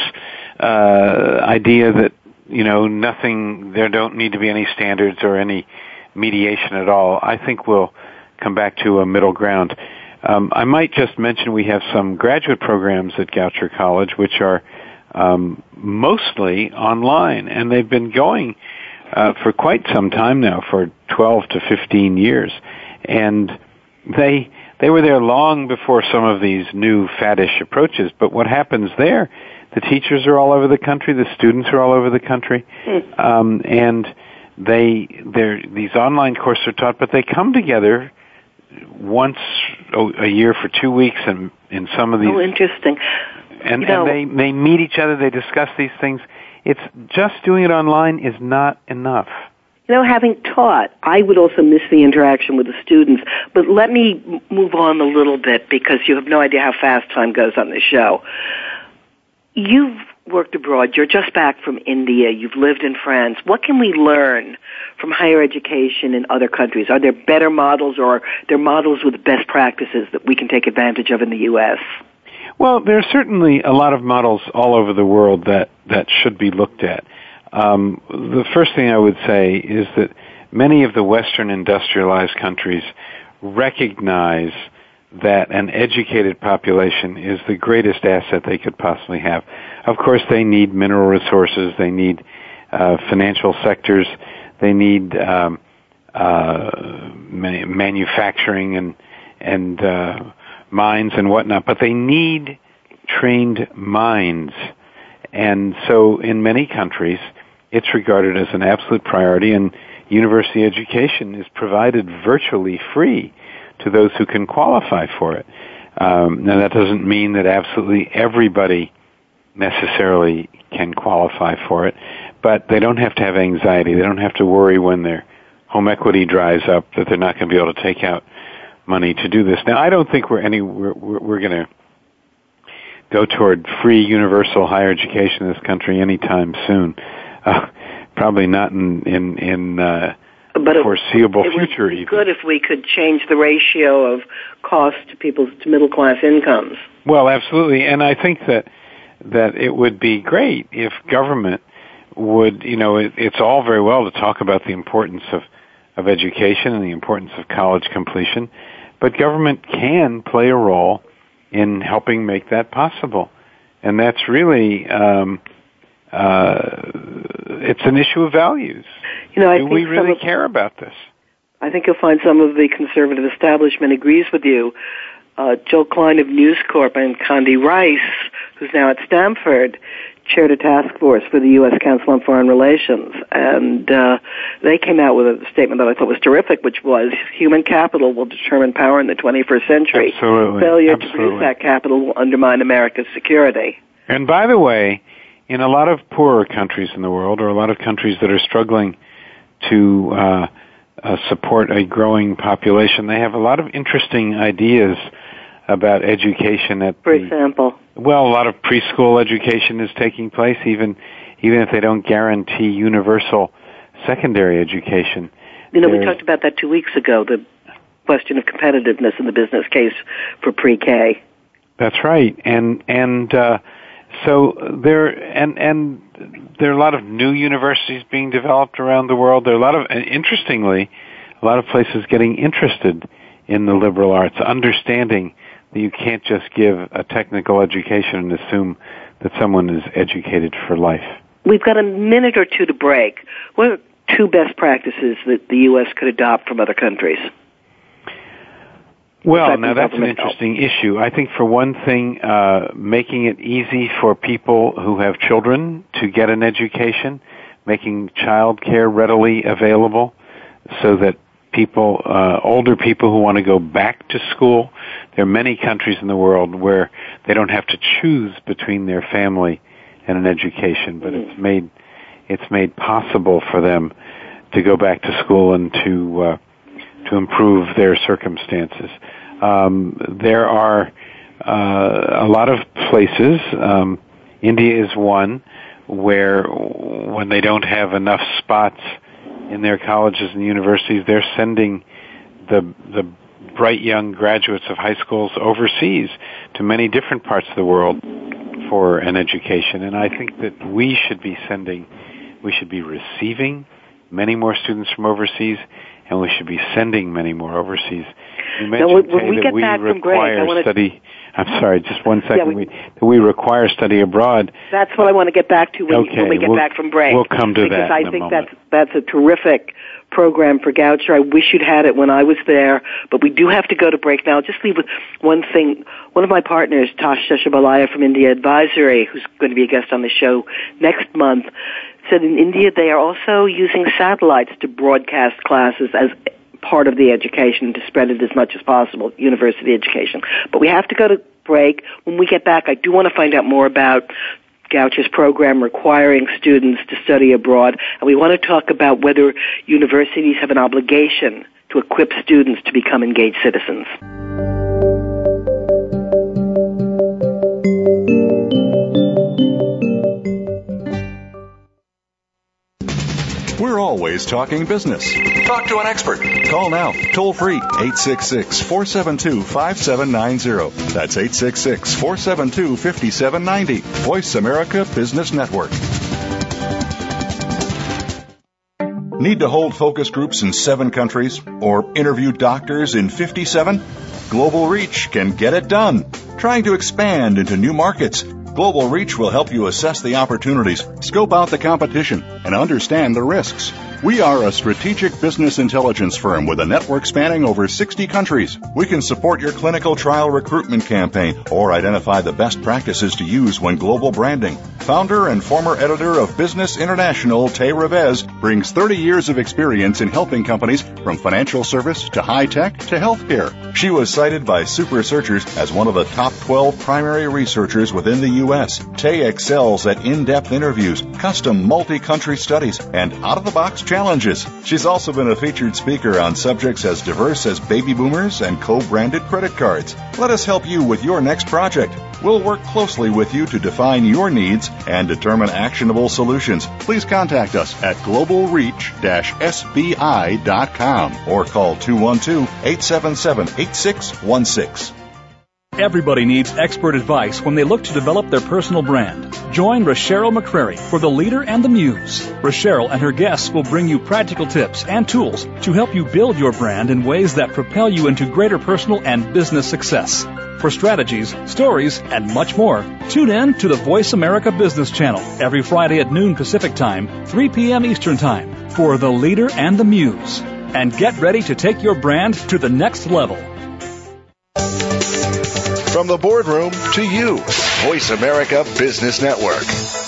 uh, idea that, you know, nothing, there don't need to be any standards or any mediation at all. I think we'll come back to a middle ground. Um, I might just mention we have some graduate programs at Goucher College which are um, mostly online, and they've been going uh, for quite some time now, for twelve to fifteen years. And they they were there long before some of these new faddish approaches. But what happens there, the teachers are all over the country, the students are all over the country, mm. um, and they they're, these online courses are taught, but they come together once a year for two weeks in, in some of these. Oh, interesting. And, you know, and they, they meet each other, they discuss these things. It's just doing it online is not enough. You know, having taught, I would also miss the interaction with the students. But let me move on a little bit because you have no idea how fast time goes on this show. You've worked abroad. You're just back from India. You've lived in France. What can we learn from higher education in other countries? Are there better models, or are there models with best practices that we can take advantage of in the U S? Well, there are certainly a lot of models all over the world that, that should be looked at. Um, the first thing I would say is that many of the Western industrialized countries recognize that an educated population is the greatest asset they could possibly have. Of course, they need mineral resources, they need uh, financial sectors, they need um, uh, manufacturing and and uh, mines and whatnot, but they need trained minds. And so in many countries, it's regarded as an absolute priority, and university education is provided virtually free to those who can qualify for it. Um, now, that doesn't mean that absolutely everybody necessarily can qualify for it, but they don't have to have anxiety. They don't have to worry when their home equity dries up that they're not going to be able to take out money to do this. Now, I don't think we're any we're, we're going to go toward free universal higher education in this country anytime soon. Uh, probably not in in in uh, but it, foreseeable it future. It would be even. good if we could change the ratio of cost to people's to middle class incomes. Well, absolutely, and I think that that it would be great if government would. You know, it, it's all very well to talk about the importance of of education and the importance of college completion, but government can play a role in helping make that possible, and that's really. Um, Uh, it's an issue of values. You know, I Do think we really of, care about this? I think you'll find some of the conservative establishment agrees with you. Uh, Joe Klein of News Corp and Condi Rice, who's now at Stanford, chaired a task force for the U S Council on Foreign Relations, and uh, they came out with a statement that I thought was terrific, which was human capital will determine power in the twenty-first century. Absolutely. Failure Absolutely. to produce that capital will undermine America's security. And by the way, in a lot of poorer countries in the world, or a lot of countries that are struggling to uh, uh, support a growing population, they have a lot of interesting ideas about education. At For the, example? Well, a lot of preschool education is taking place, even even if they don't guarantee universal secondary education. You know, we talked about that two weeks ago, the question of competitiveness in the business case for pre-K. That's right. And and uh So there and and there are a lot of new universities being developed around the world. There are a lot of, interestingly, a lot of places getting interested in the liberal arts, understanding that you can't just give a technical education and assume that someone is educated for life. We've got a minute or two to break. What are two best practices that the U S could adopt from other countries? Well, now that's an interesting help. issue. I think for one thing, uh, making it easy for people who have children to get an education, making child care readily available so that people, uh, older people who want to go back to school, there are many countries in the world where they don't have to choose between their family and an education, but mm-hmm. it's made, it's made possible for them to go back to school and to, uh, to improve their circumstances. Um, there are uh, a lot of places, um, India is one, where when they don't have enough spots in their colleges and universities, they're sending the the bright young graduates of high schools overseas to many different parts of the world for an education. And I think that we should be sending, we should be receiving many more students from overseas, and we should be sending many more overseas. You mentioned, now, when, when we that get we back require from Greg, I wanna... study. I'm sorry, just one second. Yeah, we... we that we require study abroad. That's what I want to get back to when, okay, when we get we'll, back from break. We'll come to because that. I in a think moment. that's that's a terrific program for Goucher. I wish you'd had it when I was there, but we do have to go to break now. I'll just leave with one thing. One of my partners, Tosh Sheshabalaya from India Advisory, who's going to be a guest on the show next month, said in India they are also using satellites to broadcast classes as part of the education, to spread it as much as possible, university education. But we have to go to break. When we get back, I do want to find out more about Goucher's program requiring students to study abroad, and we want to talk about whether universities have an obligation to equip students to become engaged citizens. We're always talking business. Talk to an expert. Call now, toll free, eight six six, four seven two, five seven nine zero. That's eight six six, four seven two, five seven nine zero. Voice America Business Network. Need to hold focus groups in seven countries or interview doctors in fifty-seven? Global Reach can get it done. Trying to expand into new markets, Global Reach will help you assess the opportunities, scope out the competition, and understand the risks. We are a strategic business intelligence firm with a network spanning over sixty countries. We can support your clinical trial recruitment campaign or identify the best practices to use when global branding. Founder and former editor of Business International, Tay Revez, brings thirty years of experience in helping companies from financial service to high tech to healthcare. She was cited by Super Searchers as one of the top twelve primary researchers within the U S. Tay excels at in-depth interviews, custom multi-country studies, and out-of-the-box challenges. She's also been a featured speaker on subjects as diverse as baby boomers and co-branded credit cards. Let us help you with your next project. We'll work closely with you to define your needs and determine actionable solutions. Please contact us at global reach dash S B I dot com or call two one two, eight seven seven, eight six one six. Everybody needs expert advice when they look to develop their personal brand. Join Rochelle McCrary for The Leader and the Muse. Rochelle and her guests will bring you practical tips and tools to help you build your brand in ways that propel you into greater personal and business success. For strategies, stories, and much more, tune in to the Voice America Business Channel every Friday at noon Pacific Time, three p.m. Eastern Time for The Leader and the Muse. And get ready to take your brand to the next level. From the boardroom to you, Voice America Business Network.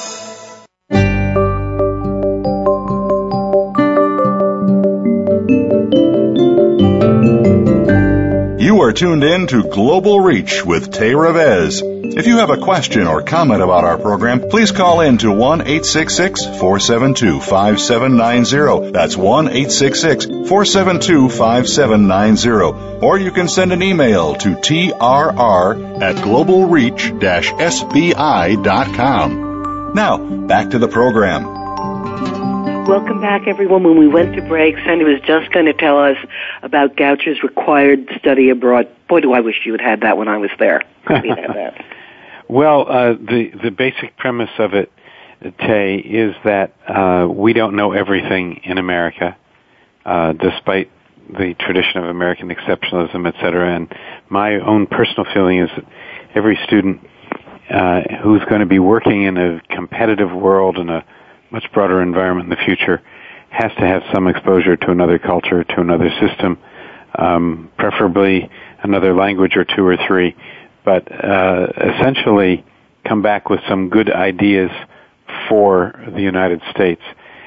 You are tuned in to Global Reach with Tay Revez. If you have a question or comment about our program, please call in to one eight six six, four seven two, five seven nine zero. That's one eight six six, four seven two, five seven nine zero. Or you can send an email to T R R at global reach dash S B I dot com. Now, back to the program. Welcome back, everyone. When we went to break, Sandy was just going to tell us about Goucher's required study abroad. Boy, do I wish you had had that when I was there. We had that. Well, uh, the the basic premise of it, Tay, is that uh, we don't know everything in America, uh, despite the tradition of American exceptionalism, et cetera. And my own personal feeling is that every student uh, who's going to be working in a competitive world in a much broader environment in the future has to have some exposure to another culture, to another system, um, preferably another language or two or three, but uh, essentially come back with some good ideas for the United States.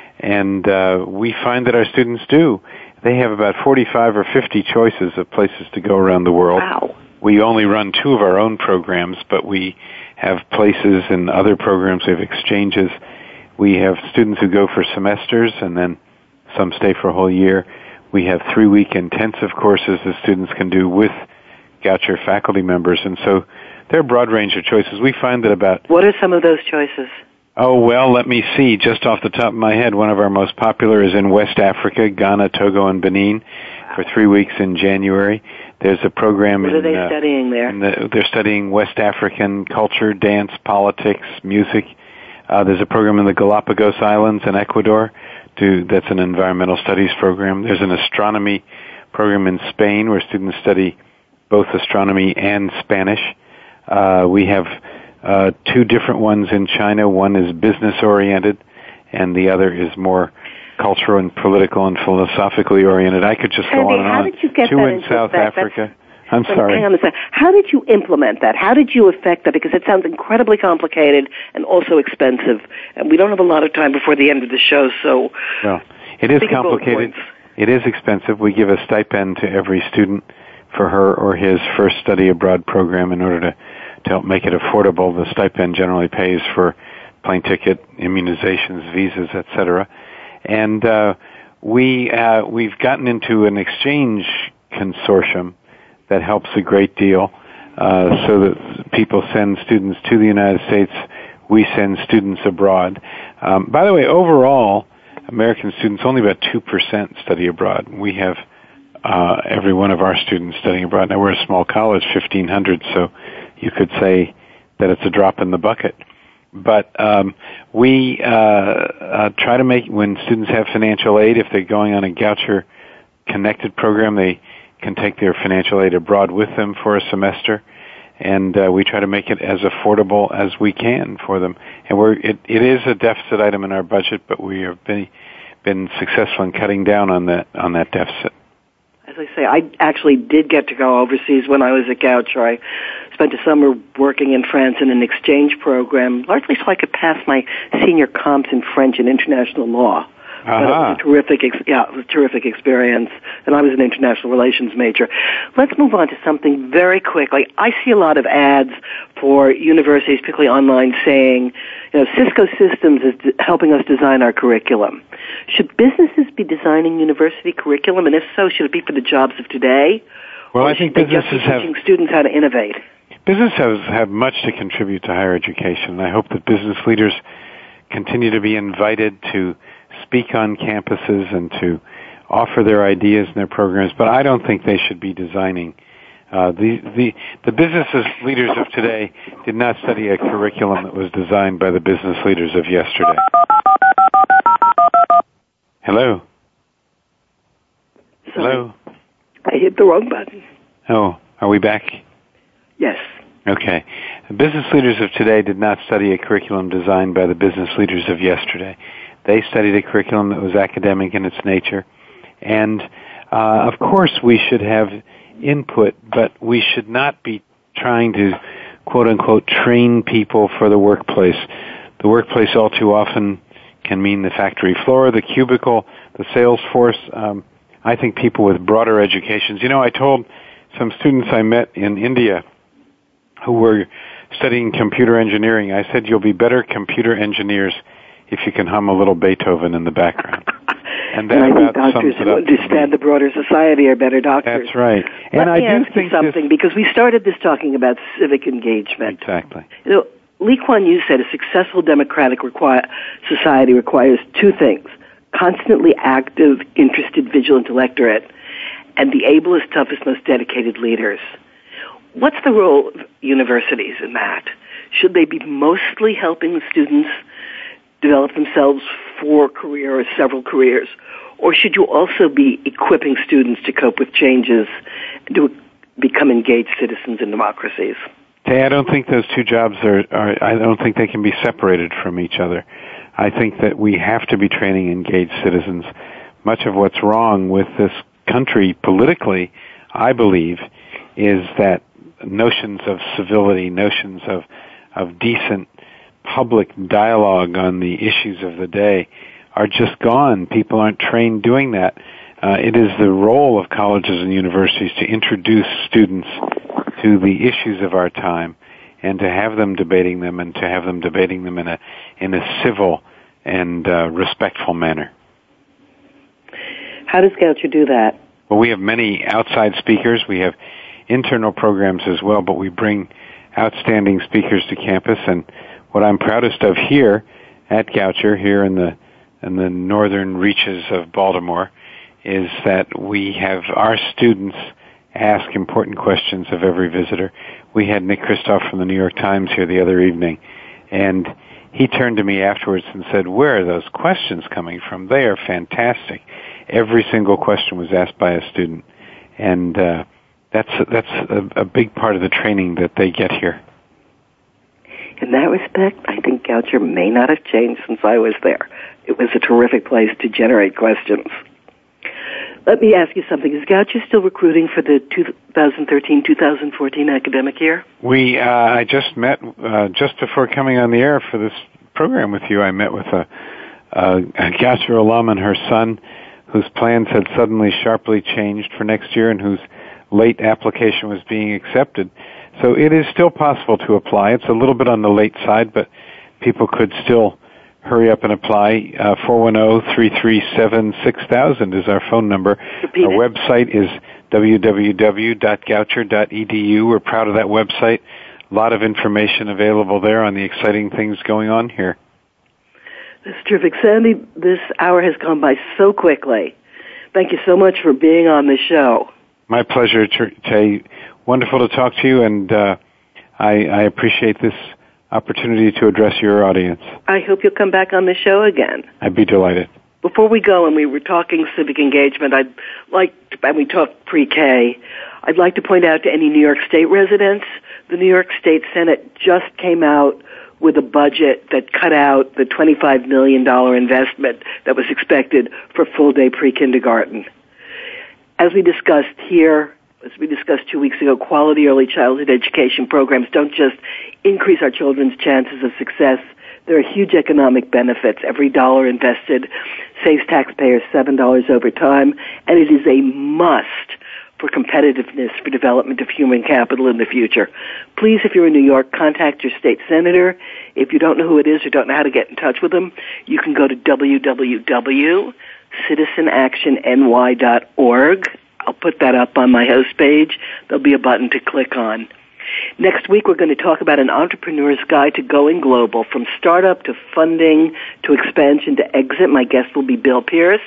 And uh, we find that our students do. They have about forty-five or fifty choices of places to go around the world. Wow. We only run two of our own programs, but we have places in other programs. We have exchanges. We have students who go for semesters, and then some stay for a whole year. We have three-week intensive courses that students can do with Goucher faculty members, and so there are a broad range of choices. We find that about... What are some of those choices? Oh, well, let me see. Just off the top of my head, one of our most popular is in West Africa, Ghana, Togo, and Benin for three weeks in January. There's a program what in... What are they uh, studying there? in the, they're studying West African culture, dance, politics, music. Uh, there's a program in the Galapagos Islands in Ecuador. To, that's an environmental studies program. There's an astronomy program in Spain where students study both astronomy and Spanish. Uh, we have uh, two different ones in China. One is business-oriented, and the other is more cultural and political and philosophically oriented. I could just go Andy, on and how on. Did you get two that in into South effect? Africa. That's, I'm sorry. Hang on a second. How did you implement that? How did you affect that? Because it sounds incredibly complicated and also expensive. And we don't have a lot of time before the end of the show, so... Well, it is think of bullet complicated. points. It is expensive. We give a stipend to every student for her or his first study abroad program in order to, to help make it affordable. The stipend generally pays for plane ticket, immunizations, visas, et cetera. And uh, we, uh, we've gotten into an exchange consortium that helps a great deal, uh, so that people send students to the United States. We send students abroad. Um, by the way, overall, American students, only about two percent study abroad. We have uh, every one of our students studying abroad. Now, we're a small college, fifteen hundred, so you could say that it's a drop in the bucket. But um, we uh, uh, try to make, when students have financial aid, if they're going on a Goucher-connected program, they can take their financial aid abroad with them for a semester, and uh, we try to make it as affordable as we can for them. And we're it, it is a deficit item in our budget, but we have been been successful in cutting down on that on that deficit. As I say, I actually did get to go overseas when I was at Goucher. I spent a summer working in France in an exchange program, largely so I could pass my senior comps in French and international law. Uh-huh. But it was a terrific, ex- yeah, it was a terrific experience, and I was an international relations major. Let's move on to something very quickly. I see a lot of ads for universities, particularly online, saying, you know, Cisco Systems is d- helping us design our curriculum. Should businesses be designing university curriculum, and if so, should it be for the jobs of today? Well, or I think should they just be businesses have teaching students how to innovate? businesses have much to contribute to higher education. I hope that business leaders continue to be invited to speak on campuses and to offer their ideas and their programs, but I don't think they should be designing. Uh, the, the, the business leaders of today did not study a curriculum that was designed by the business leaders of yesterday. Hello? Sorry. Hello? I hit the wrong button. Oh, are we back? Yes. Okay. The business leaders of today did not study a curriculum designed by the business leaders of yesterday. They studied a curriculum that was academic in its nature. And, uh, of course, we should have input, but we should not be trying to, quote-unquote, train people for the workplace. The workplace all too often can mean the factory floor, the cubicle, the sales force. Um, I think people with broader educations. You know, I told some students I met in India who were studying computer engineering, I said, you'll be better computer engineers if you can hum a little Beethoven in the background. And, that and I think about doctors sums it who up understand the broader society are better doctors. That's right. Let and me I do ask think you something, this, because we started this talking about civic engagement. Exactly. You know, Lee Kuan Yew said a successful democratic require, society requires two things: constantly active, interested, vigilant electorate, and the ablest, toughest, most dedicated leaders. What's the role of universities in that? Should they be mostly helping the students develop themselves for a career or several careers? Or should you also be equipping students to cope with changes and to become engaged citizens in democracies? Hey, I don't think those two jobs are, are, I don't think they can be separated from each other. I think that we have to be training engaged citizens. Much of what's wrong with this country politically, I believe, is that notions of civility, notions of, of decent public dialogue on the issues of the day are just gone. People aren't trained doing that. Uh, it is the role of colleges and universities to introduce students to the issues of our time and to have them debating them and to have them debating them in a in a civil and uh, respectful manner. How does Goucher do that? Well, we have many outside speakers. We have internal programs as well, but we bring outstanding speakers to campus. And what I'm proudest of here at Goucher, here in the in the northern reaches of Baltimore, is that we have our students ask important questions of every visitor. We had Nick Kristof from the New York Times here the other evening, and he turned to me afterwards and said, "Where are those questions coming from? They are fantastic." Every single question was asked by a student, and uh, that's that's a, a big part of the training that they get here. In that respect, I think Goucher may not have changed since I was there. It was a terrific place to generate questions. Let me ask you something. Is Goucher still recruiting for the twenty thirteen twenty fourteen academic year? We, uh, I just met, uh, just before coming on the air for this program with you, I met with a, a, a Goucher alum and her son whose plans had suddenly sharply changed for next year and whose late application was being accepted. So it is still possible to apply. It's a little bit on the late side, but people could still hurry up and apply. Uh, four one zero, three three seven, six thousand is our phone number. Repeat our it. website is w w w dot goucher dot e d u. We're proud of that website. A lot of information available there on the exciting things going on here. That's terrific. Sandy, this hour has gone by so quickly. Thank you so much for being on the show. My pleasure, Tay. Wonderful to talk to you, and uh, I, I appreciate this opportunity to address your audience. I hope you'll come back on the show again. I'd be delighted. Before we go, and we were talking civic engagement, I'd like, to, and we talked pre-K, I'd like to point out to any New York State residents, the New York State Senate just came out with a budget that cut out the twenty-five million dollars investment that was expected for full-day pre-kindergarten. As we discussed here, as we discussed two weeks ago, quality early childhood education programs don't just increase our children's chances of success. There are huge economic benefits. Every dollar invested saves taxpayers seven dollars over time, and it is a must for competitiveness for development of human capital in the future. Please, if you're in New York, contact your state senator. If you don't know who it is or don't know how to get in touch with them, you can go to w w w dot citizen action n y dot org. I'll put that up on my host page. There'll be a button to click on. Next week, we're going to talk about an entrepreneur's guide to going global, from startup to funding to expansion to exit. My guest will be Bill Pierce.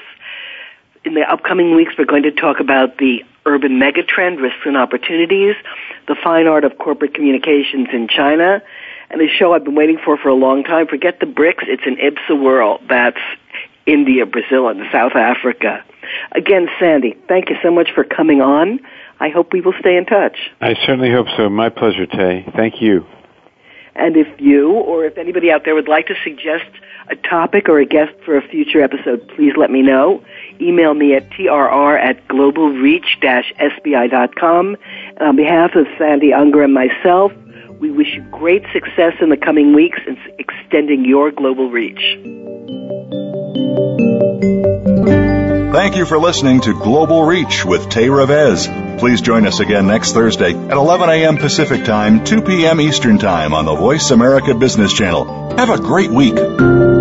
In the upcoming weeks, we're going to talk about the urban megatrend, risks and opportunities, the fine art of corporate communications in China, and a show I've been waiting for for a long time. Forget the BRICS. It's an I B S A world. That's India, Brazil, and South Africa. Again, Sandy, thank you so much for coming on. I hope we will stay in touch. I certainly hope so. My pleasure, Tay. Thank you. And if you or if anybody out there would like to suggest a topic or a guest for a future episode, please let me know. Email me at t r r at global reach dash s b i dot com. And on behalf of Sandy Unger and myself, we wish you great success in the coming weeks in extending your global reach. Thank you for listening to Global Reach with Tay Revez. Please join us again next Thursday at eleven a.m. Pacific Time, two p.m. Eastern Time on the Voice America Business Channel. Have a great week.